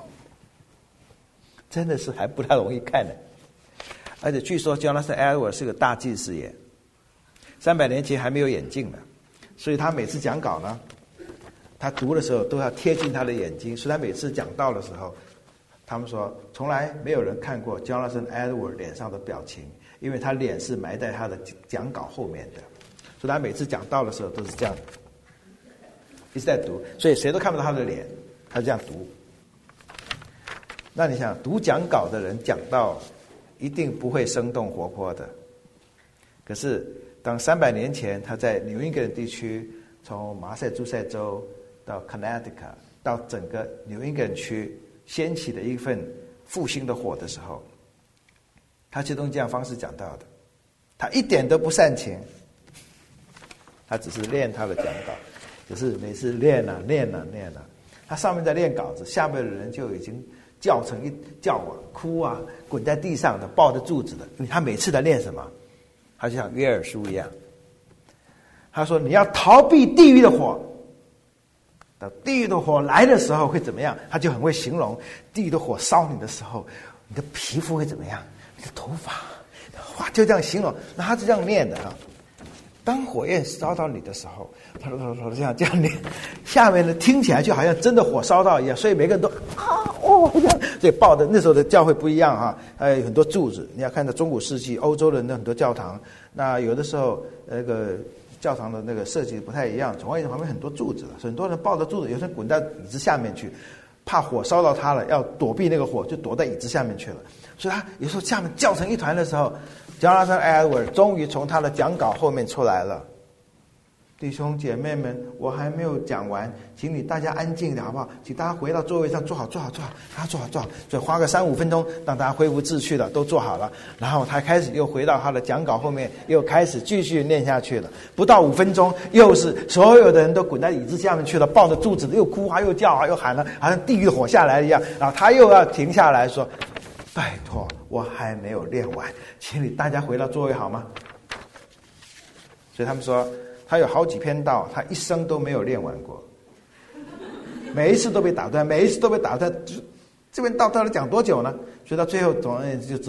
S2: 真的是还不太容易看的。而且据说 Jonathan Edwards 是个大近视眼，三百年前还没有眼镜呢，所以他每次讲稿呢，他读的时候都要贴近他的眼睛，所以他每次讲道的时候，他们说从来没有人看过 Jonathan Edwards 脸上的表情，因为他脸是埋在他的讲稿后面的，所以他每次讲道的时候都是这样，一直在读，所以谁都看不到他的脸，他就这样读。那你想，读讲稿的人讲道一定不会生动活泼的。可是当三百年前他在纽英格兰地区，从马赛诸塞州到 Connecticut 到整个纽英格兰区掀起的一份复兴的火的时候，他就用这样方式讲到的。他一点都不煽情，他只是练他的讲稿，只是每次练啊练啊练啊，他上面在练稿子，下面的人就已经叫成一叫啊哭啊，滚在地上的，抱着柱子的。因为他每次在练什么？他就像约珥书一样，他说你要逃避地狱的火。到地狱的火来的时候会怎么样？他就很会形容地狱的火烧你的时候，你的皮肤会怎么样？你的头发，哇，就这样形容。那他是这样念的啊。当火焰烧到你的时候，他说他说这样这样念，下面呢听起来就好像真的火烧到一样，所以每个人都啊哦这样，所以抱的那时候的教会不一样哈，还有很多柱子。你要看到中古世纪欧洲人的很多教堂，那有的时候那个教堂的那个设计不太一样，从外面旁边很多柱子，所以很多人抱着柱子，有些人滚到椅子下面去，怕火烧到他了，要躲避那个火，就躲在椅子下面去了。所以他有时候下面叫成一团的时候，Jonathan Edwards 终于从他的讲稿后面出来了。弟兄姐妹们，我还没有讲完，请你大家安静一点好不好？请大家回到座位上坐好，坐好，坐好，大家坐好，坐好。所以花个三五分钟，让大家恢复秩序了，都坐好了。然后他开始又回到他的讲稿后面，又开始继续念下去了。不到五分钟，又是所有的人都滚在椅子下面去了，抱着柱子又哭啊，又叫啊，又喊了，好像地狱火下来一样。然后他又要停下来说：“拜托，我还没有练完，请你大家回到座位好吗？”所以他们说，他有好几篇道，他一生都没有练完过，每一次都被打断，每一次都被打断。这篇道到底讲多久呢？所以到最后，总而言之就只好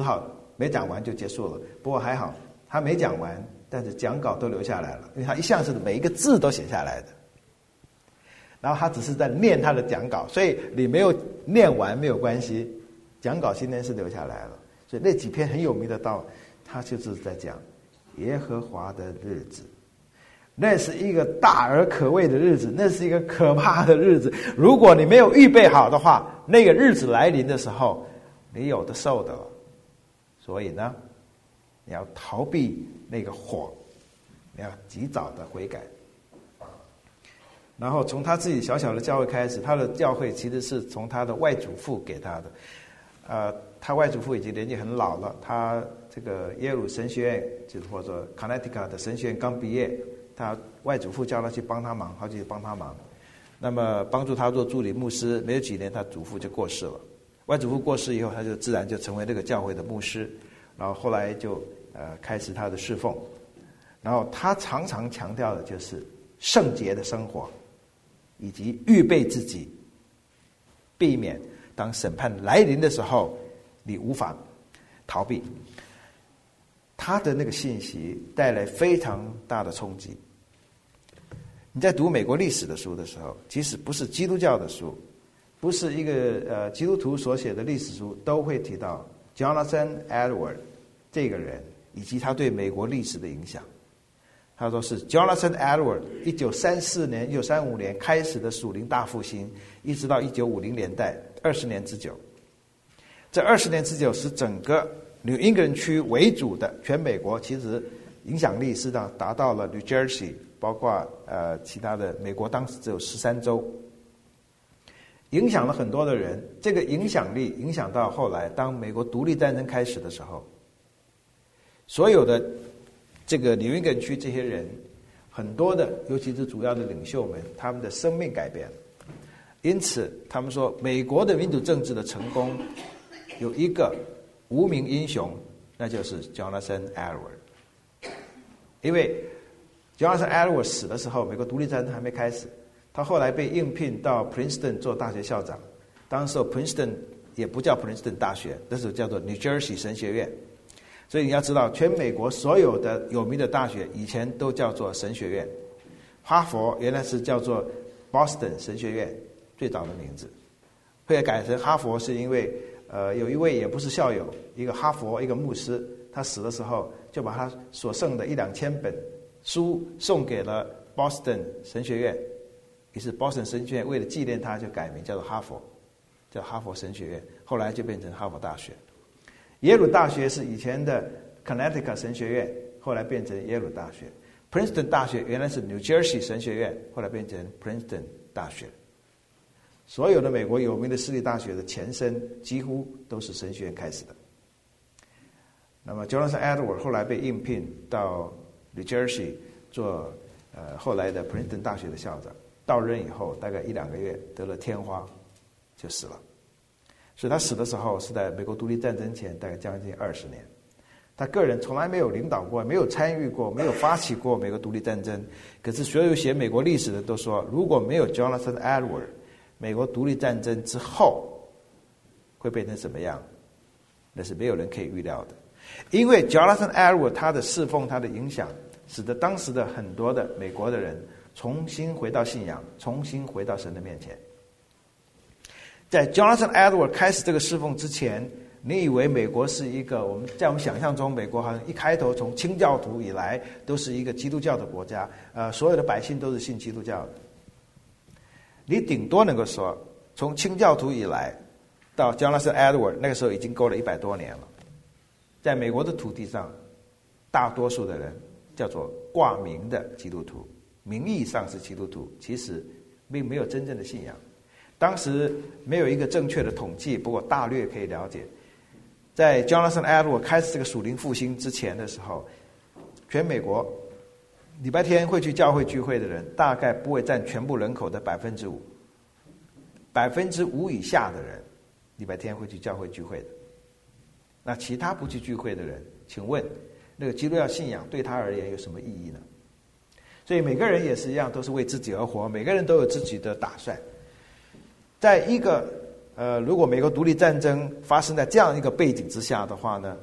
S2: 没讲完就结束了。不过还好，他没讲完，但是讲稿都留下来了，因为他一向是每一个字都写下来的。然后他只是在念他的讲稿，所以你没有念完没有关系，讲稿今天是留下来了。所以那几篇很有名的道，他就是在讲耶和华的日子。那是一个大而可畏的日子，那是一个可怕的日子。如果你没有预备好的话，那个日子来临的时候，你有的受的了。所以呢，你要逃避那个火，你要及早的悔改。然后从他自己小小的教会开始，他的教会其实是从他的外祖父给他的。呃，他外祖父已经年纪很老了，他这个耶鲁神学院就是或者 Connecticut 的神学院刚毕业，他外祖父叫他去帮他忙，好几次帮他忙。那么帮助他做助理牧师，没有几年他祖父就过世了。外祖父过世以后，他就自然就成为这个教会的牧师，然后后来就呃开始他的侍奉。然后他常常强调的就是圣洁的生活，以及预备自己，避免当审判来临的时候，你无法逃避。他的那个信息带来非常大的冲击。你在读美国历史的书的时候，即使不是基督教的书，不是一个呃基督徒所写的历史书，都会提到 Jonathan Edwards 这个人以及他对美国历史的影响。他说是 Jonathan Edwards 一九三四年一九三五年开始的属灵大复兴，一直到一九五零年代二十年之久。这二十年之久使整个New England 区为主的全美国，其实影响力是到达到了 New Jersey， 包括呃其他的美国当时只有十三州，影响了很多的人。这个影响力影响到后来，当美国独立战争开始的时候，所有的这个New England区这些人，很多的尤其是主要的领袖们，他们的生命改变了。因此他们说美国的民主政治的成功有一个无名英雄，那就是 Jonathan Edwards。 因为 Jonathan Edwards 死的时候，美国独立战争还没开始，他后来被应聘到 Princeton 做大学校长。当时 Princeton 也不叫 Princeton 大学，那时候叫做 New Jersey 神学院。所以你要知道，全美国所有的有名的大学以前都叫做神学院。哈佛原来是叫做 Boston 神学院，最早的名字，后来改成哈佛是因为呃，有一位也不是校友，一个哈佛一个牧师，他死的时候就把他所剩的一两千本书送给了 Boston 神学院，于是 Boston 神学院为了纪念他，就改名叫做哈佛，叫哈佛神学院，后来就变成哈佛大学。耶鲁大学是以前的 Connecticut 神学院，后来变成耶鲁大学。Princeton 大学原来是 New Jersey 神学院，后来变成 Princeton 大学。所有的美国有名的私立大学的前身几乎都是神学院开始的。那么 Jonathan Edwards 后来被应聘到 New Jersey 做呃后来的 Princeton 大学的校长，到任以后大概一两个月得了天花就死了。所以他死的时候是在美国独立战争前大概将近二十年。他个人从来没有领导过，没有参与过，没有发起过美国独立战争。可是所有写美国历史的都说，如果没有 Jonathan Edwards，美国独立战争之后会变成什么样，那是没有人可以预料的。因为 Jonathan Edwards 他的侍奉，他的影响，使得当时的很多的美国的人重新回到信仰，重新回到神的面前。在 Jonathan Edwards 开始这个侍奉之前，你以为美国是一个，我们在我们想象中，美国好像一开头从清教徒以来都是一个基督教的国家，呃，所有的百姓都是信基督教的。你顶多能够说，从清教徒以来到 Jonathan Edwards 那个时候已经过了一百多年了。在美国的土地上，大多数的人叫做挂名的基督徒，名义上是基督徒，其实并没有真正的信仰。当时没有一个正确的统计，不过大略可以了解，在 Jonathan Edwards 开始这个属灵复兴之前的时候，全美国礼拜天会去教会聚会的人大概不会占全部人口的百分之五，百分之五以下的人礼拜天会去教会聚会的。那其他不去聚会的人，请问那个基督教信仰对他而言有什么意义呢？所以每个人也是一样，都是为自己而活，每个人都有自己的打算。在一个呃，如果美国独立战争发生在这样一个背景之下的话呢，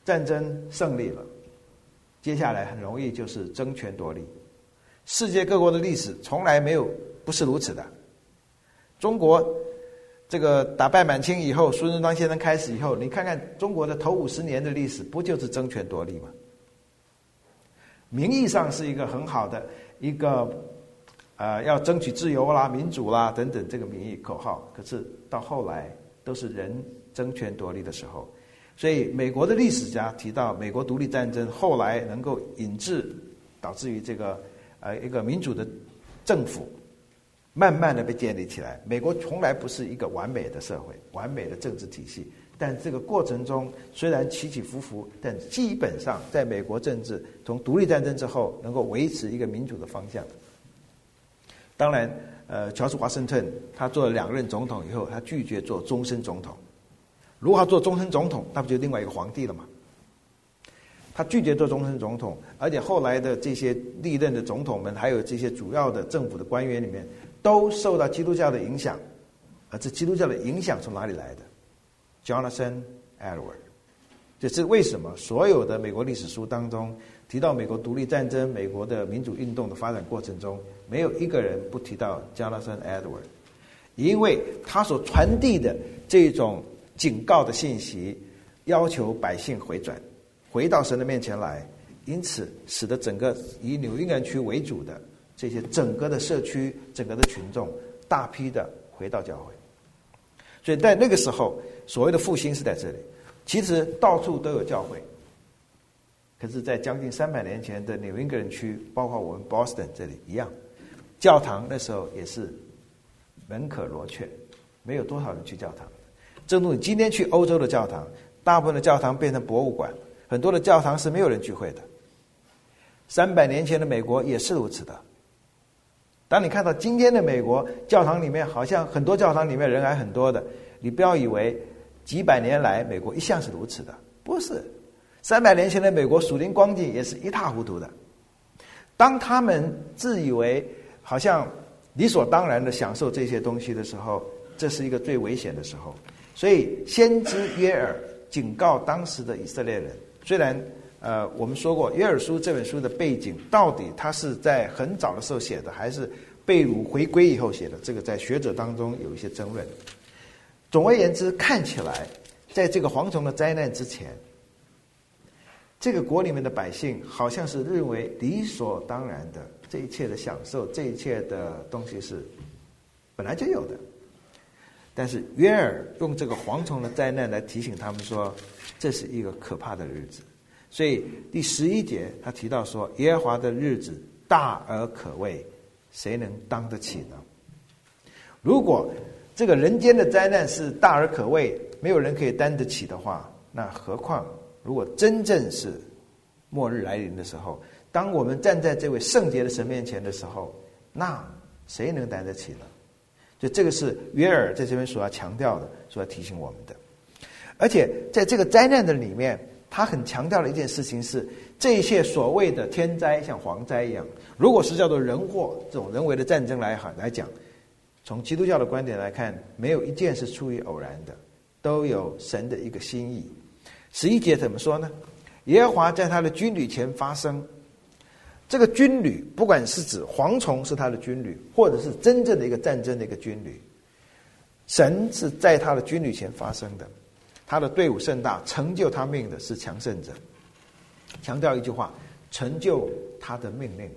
S2: 战争胜利了，接下来很容易就是争权夺利。世界各国的历史从来没有不是如此的。中国这个打败满清以后，孙中山先生开始以后，你看看中国的头五十年的历史，不就是争权夺利吗？名义上是一个很好的一个呃要争取自由啦、民主啦等等这个名义口号，可是到后来都是人争权夺利的时候。所以美国的历史家提到，美国独立战争后来能够引致导致于这个呃一个民主的政府慢慢的被建立起来。美国从来不是一个完美的社会、完美的政治体系，但这个过程中虽然起起伏伏，但基本上在美国政治从独立战争之后能够维持一个民主的方向。当然，呃，乔治华盛顿他做了两任总统以后，他拒绝做终身总统。如果他做终身总统，那不就另外一个皇帝了吗？他拒绝做终身总统，而且后来的这些历任的总统们，还有这些主要的政府的官员里面，都受到基督教的影响。而这基督教的影响从哪里来的 ？Jonathan Edwards。这是为什么所有的美国历史书当中提到美国独立战争、美国的民主运动的发展过程中，没有一个人不提到 Jonathan Edwards， 因为他所传递的这种警告的信息，要求百姓回转，回到神的面前来，因此使得整个以纽英格兰区为主的这些整个的社区、整个的群众大批的回到教会。所以在那个时候，所谓的复兴是在这里。其实到处都有教会，可是在将近三百年前的纽英格兰区，包括我们 Boston 这里一样，教堂那时候也是门可罗雀，没有多少人去教堂。正如你今天去欧洲的教堂，大部分的教堂变成博物馆，很多的教堂是没有人聚会的。三百年前的美国也是如此的。当你看到今天的美国教堂里面，好像很多教堂里面人还很多的，你不要以为几百年来美国一向是如此的，不是。三百年前的美国属灵光景也是一塌糊涂的。当他们自以为好像理所当然的享受这些东西的时候，这是一个最危险的时候。所以先知约珥警告当时的以色列人，虽然呃我们说过约珥书这本书的背景到底它是在很早的时候写的，还是被掳回归以后写的，这个在学者当中有一些争论。总而言之，看起来在这个蝗虫的灾难之前，这个国里面的百姓好像是认为理所当然的，这一切的享受，这一切的东西是本来就有的。但是约珥用这个蝗虫的灾难来提醒他们说，这是一个可怕的日子。所以第十一节他提到说，耶和华的日子大而可畏，谁能当得起呢？如果这个人间的灾难是大而可畏，没有人可以担得起的话，那何况如果真正是末日来临的时候，当我们站在这位圣洁的神面前的时候，那谁能担得起呢？就这个是约珥在这边所要强调的，所要提醒我们的。而且在这个灾难的里面，他很强调的一件事情是，这一切所谓的天灾像蝗灾一样，如果是叫做人祸，这种人为的战争来来讲，从基督教的观点来看，没有一件是出于偶然的，都有神的一个心意。十一节怎么说呢？耶和华在他的军旅前发声。这个军旅不管是指蝗虫是他的军旅，或者是真正的一个战争的一个军旅，神是在他的军旅前发生的。他的队伍甚大，成就他命的是强盛者。强调一句话，成就他的命令。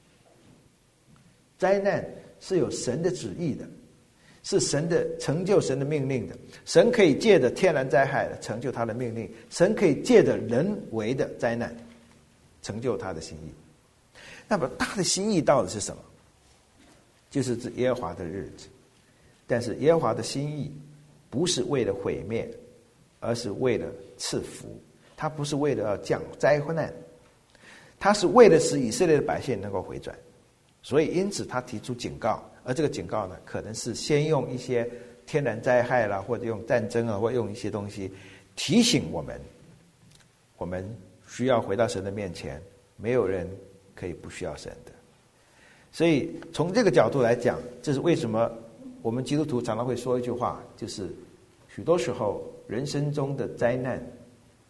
S2: 灾难是有神的旨意的，是神的成就神的命令的。神可以借着天然灾害成就他的命令，神可以借着人为的灾难成就他的心意。那么他的心意到底是什么？就是指耶和华的日子。但是耶和华的心意不是为了毁灭，而是为了赐福。他不是为了要降灾难，他是为了使以色列的百姓能够回转。所以因此他提出警告，而这个警告呢，可能是先用一些天然灾害啦，或者用战争啊，或者用一些东西提醒我们，我们需要回到神的面前，没有人可以不需要神的。所以从这个角度来讲，这是为什么我们基督徒常常会说一句话，就是许多时候人生中的灾难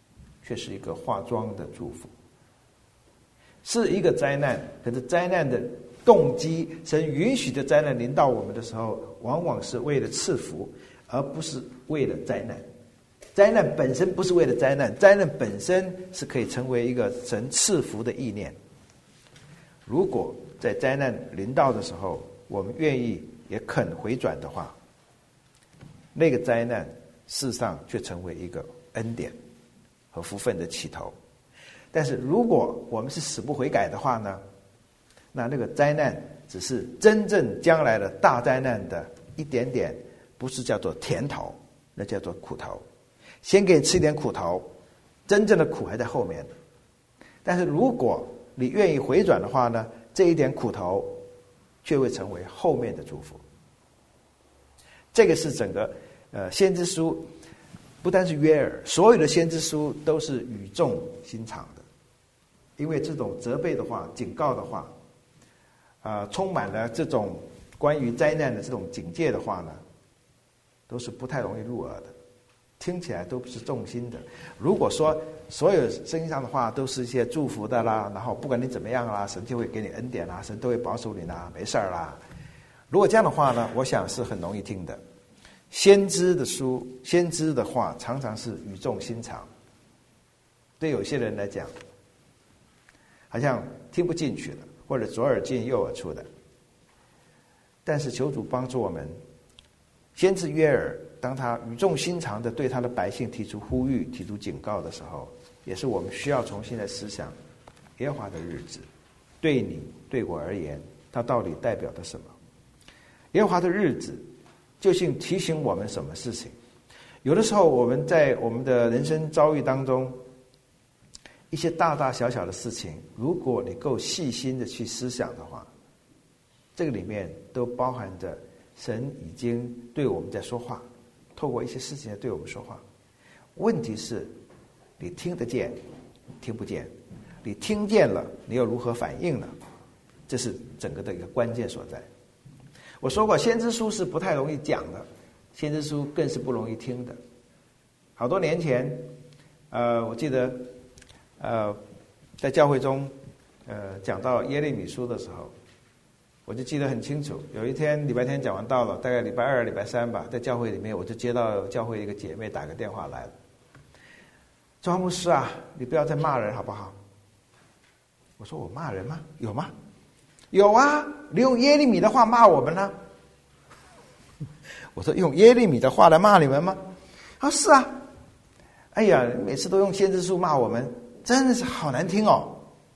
S2: 却是一个化妆的祝福。是一个灾难，可是灾难的动机，神允许的灾难临到我们的时候，往往是为了赐福，而不是为了灾难。灾难本身不是为了灾难，灾难本身是可以成为一个神赐福的意念。如果在灾难临到的时候，我们愿意也肯回转的话，那个灾难事实上却成为一个恩典和福分的起头。但是如果我们是死不悔改的话呢，那那个灾难只是真正将来的大灾难的一点点，不是叫做甜头，那叫做苦头。先给你吃一点苦头，真正的苦还在后面。但是如果你愿意回转的话呢，这一点苦头却会成为后面的祝福。这个是整个呃先知书，不单是约珥，所有的先知书都是语重心长的，因为这种责备的话、警告的话，啊、呃，充满了这种关于灾难的这种警戒的话呢，都是不太容易入耳的，听起来都不是重心的。如果说所有圣经上的话都是一些祝福的啦，然后不管你怎么样啦，神就会给你恩典啦，神都会保守你啦，没事儿啦。如果这样的话呢，我想是很容易听的。先知的书、先知的话常常是语重心长，对有些人来讲好像听不进去了，或者左耳进右耳出的。但是求主帮助我们，先知约珥当他语重心长地对他的百姓提出呼吁、提出警告的时候，也是我们需要重新来思想耶和华的日子对你对我而言，它到底代表的什么？耶和华的日子究竟提醒我们什么事情？有的时候我们在我们的人生遭遇当中，一些大大小小的事情，如果你够细心的去思想的话，这个里面都包含着神已经对我们在说话，透过一些事情对我们说话。问题是你听得见听不见，你听见了你又如何反应呢？这是整个的一个关键所在。我说过，先知书是不太容易讲的，先知书更是不容易听的。好多年前呃，我记得呃，在教会中呃讲到耶利米书的时候，我就记得很清楚。有一天礼拜天讲完道了，大概礼拜二礼拜三吧，在教会里面我就接到教会一个姐妹打个电话来了，庄牧师啊，你不要再骂人好不好？我说我骂人吗？有吗？有啊，你用耶利米的话骂我们呢。我说用耶利米的话来骂你们吗？啊，是啊。哎呀，每次都用先知书骂我们，真的是好难听哦。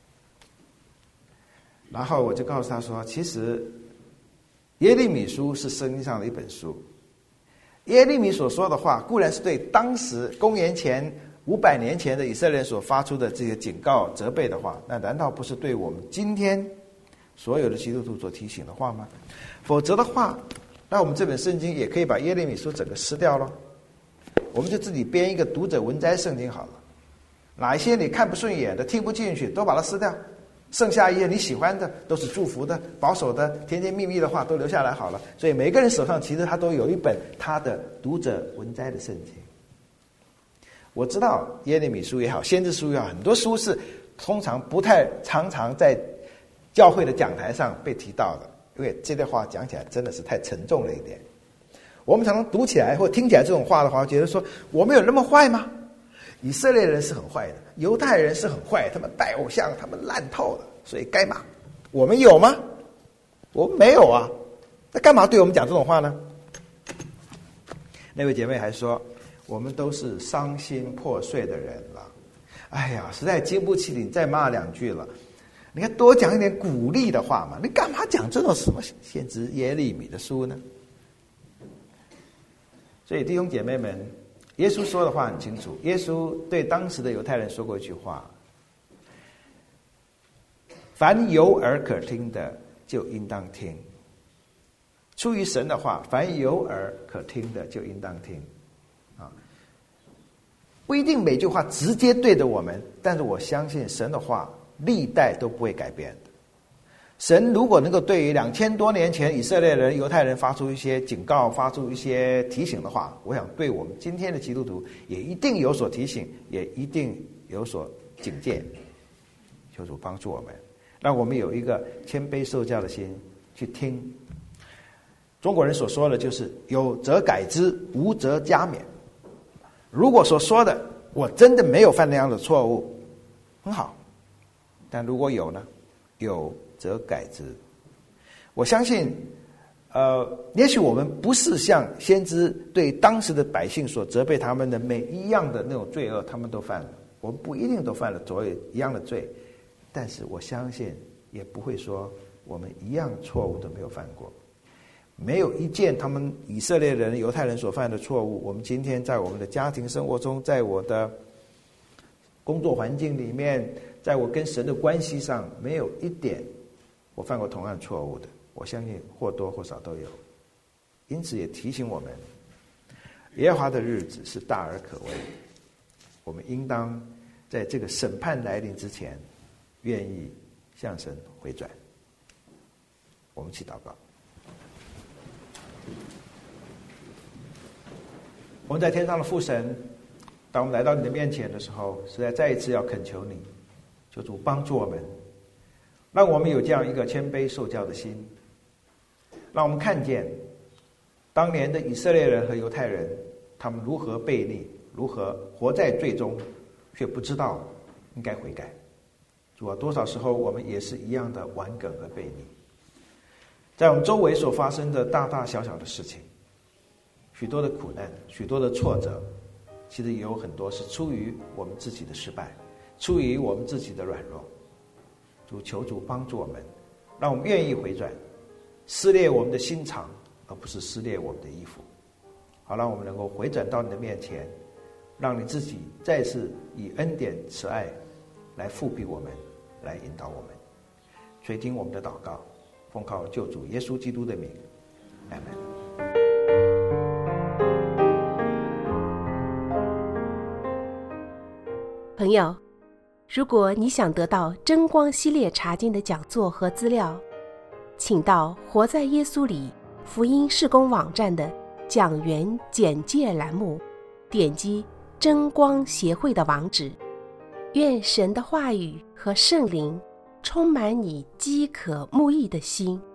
S2: 然后我就告诉他说，其实耶利米书是圣经上的一本书，耶利米所说的话固然是对当时公元前五百年前的以色列人所发出的这些警告责备的话，那难道不是对我们今天所有的基督徒所提醒的话吗？否则的话，那我们这本圣经也可以把耶利米书整个撕掉了，我们就自己编一个读者文摘圣经好了。哪一些你看不顺眼的、听不进去，都把它撕掉，剩下一些你喜欢的，都是祝福的、保守的、甜甜蜜蜜的话都留下来好了。所以每个人手上其实他都有一本他的读者文摘的圣经。我知道耶利米书也好，先知书也好，很多书是通常不太常常在教会的讲台上被提到的，因为这段话讲起来真的是太沉重了一点。我们常常读起来或听起来这种话的话，觉得说我们有那么坏吗？以色列人是很坏的，犹太人是很坏，他们拜偶像，他们烂透了，所以该骂。我们有吗？我们没有啊，那干嘛对我们讲这种话呢？那位姐妹还说，我们都是伤心破碎的人了，哎呀，实在经不起你再骂两句了。你看多讲一点鼓励的话嘛，你干嘛讲这种什么先知耶利米的书呢？所以弟兄姐妹们，耶稣说的话很清楚，耶稣对当时的犹太人说过一句话，凡有耳可听的就应当听。出于神的话，凡有耳可听的就应当听啊，不一定每句话直接对着我们，但是我相信神的话历代都不会改变的。 神如果能够对于两千多年前以色列人、犹太人发出一些警告、发出一些提醒的话，我想对我们今天的基督徒也一定有所提醒，也一定有所警戒。求主帮助我们，让我们有一个谦卑受教的心去听。中国人所说的就是有则改之，无则加勉。如果所说的我真的没有犯那样的错误，很好，但如果有呢？有则改之。我相信呃，也许我们不是像先知对当时的百姓所责备他们的每一样的那种罪恶他们都犯了，我们不一定都犯了所有一样的罪，但是我相信也不会说我们一样错误都没有犯过。没有一件他们以色列人、犹太人所犯的错误，我们今天在我们的家庭生活中，在我的工作环境里面，在我跟神的关系上，没有一点我犯过同样错误的。我相信或多或少都有。因此也提醒我们，耶和华的日子是大而可畏，我们应当在这个审判来临之前，愿意向神回转。我们一起祷告。我们在天上的父神，当我们来到你的面前的时候，实在再一次要恳求你，求主帮助我们，让我们有这样一个谦卑受教的心，让我们看见当年的以色列人和犹太人，他们如何悖逆，如何活在罪中，却不知道应该悔改。主啊，多少时候我们也是一样的顽梗和悖逆，在我们周围所发生的大大小小的事情，许多的苦难，许多的挫折，其实也有很多是出于我们自己的失败，出于我们自己的软弱。主，求主帮助我们，让我们愿意回转，撕裂我们的心肠，而不是撕裂我们的衣服。好，让我们能够回转到你的面前，让你自己再次以恩典慈爱来复庇我们，来引导我们。垂听我们的祷告，奉靠救主耶稣基督的名，阿们。
S1: 朋友，如果你想得到真光系列查经的讲座和资料，请到活在耶稣里福音事工网站的讲员简介栏目，点击真光协会的网址。愿神的话语和圣灵充满你饥渴慕义的心。